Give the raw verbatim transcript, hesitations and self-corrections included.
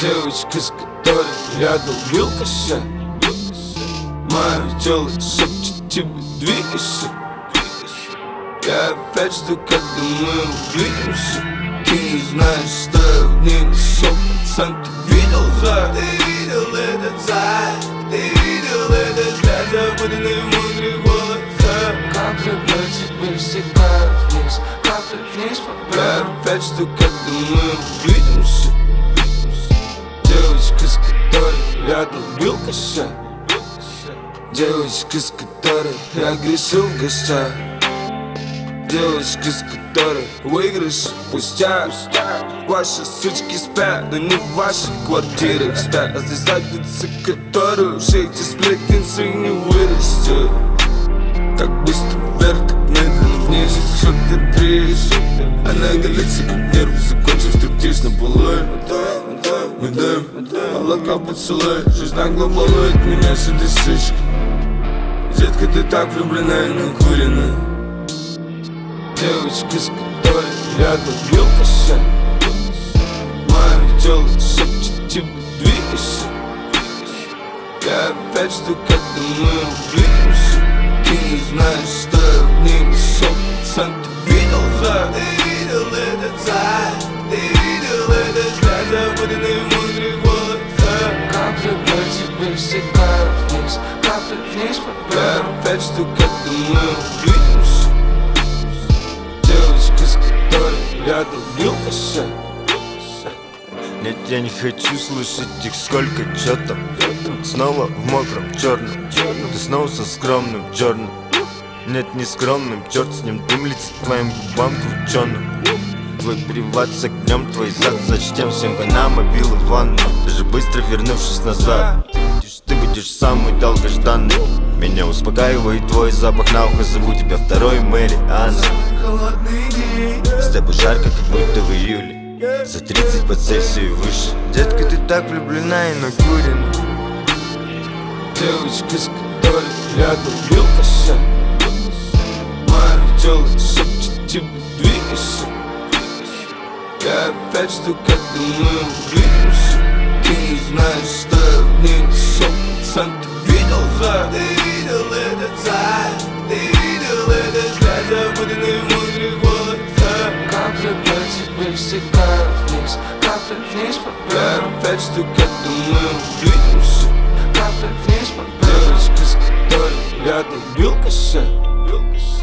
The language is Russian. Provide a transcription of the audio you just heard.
Девочка, с которой я долбил кося, мое тело шепчет тебе двигайся. Я опять жду, когда мы увидимся. Ты не знаешь, что я в ней нашел, пацан, ты видел, да? Ты видел этот зай, ты видел этот взгляд, запутанный в мудрых волосах. Капли по тебе стекают вниз, капли вниз по Я бедрам. опять жду, когда мы увидимся. Девочка, с которой я долбил кося, девочка, с которой я грешил в гостях, девочка, с которой выигрыш пустяк. Ваши сучки спят, но не в ваших квартирах спят, а здесь задницы, которые все эти сплетницы не вырастет. Как быстро вверх, так медленно вниз, что ты дришь. Она голится, как нервы, закончив стриптиз на полу. Мы даем молоко поцелуй, жизнь нагло балует меня с этой сучкой. Детка, ты так влюблена и накурена. Девочка, с которой я долбил кося, мое тело шепчет тебе двигайся. Я опять жду, когда мы увидимся. Ты не знаешь, что я в ней нашел, пацан, ты видел, да? Ты видел этот зай, ты видел этот взгляд, запутанный в мудрых волосах. Капли по тебе стекают вниз, капли вниз по Я бедрам. опять жду, когда мы увидимся. Девочка, с которой я долбил кося. Нет, я не хочу слышать их, сколько чё там. Снова в мокром черном, ты снова со скромным черным. Нет, не скромным, черт с ним, дым летит к твоим губам крученым. Твой приват с огнем, твой зад зачтем симка на мобилу в ванну. Даже быстро вернувшись назад, ты будешь, ты будешь самый долгожданный. Меня успокаивает твой запах, на ухо зову тебя второй Мэри Анна. С тобой жарко, как будто в июле, за тридцать по Цельсию и выше. Детка, ты так влюблена и накурена. Девочка, с которой я долбил кося, мое тело шепчет тебе двигайся. Я опять жду, когда мы увидимся. Ты не знаешь, что я в ней нашел, пацан, ты видел, да? Ты видел этот зай, ты видел этот взгляд, запутанный в мудрых волосах. Капли по тебе стекают вниз, капли вниз по Я бедрам. опять жду, когда мы увидимся. Капли вниз по бедрам. Девочка, с которой я долбил кося.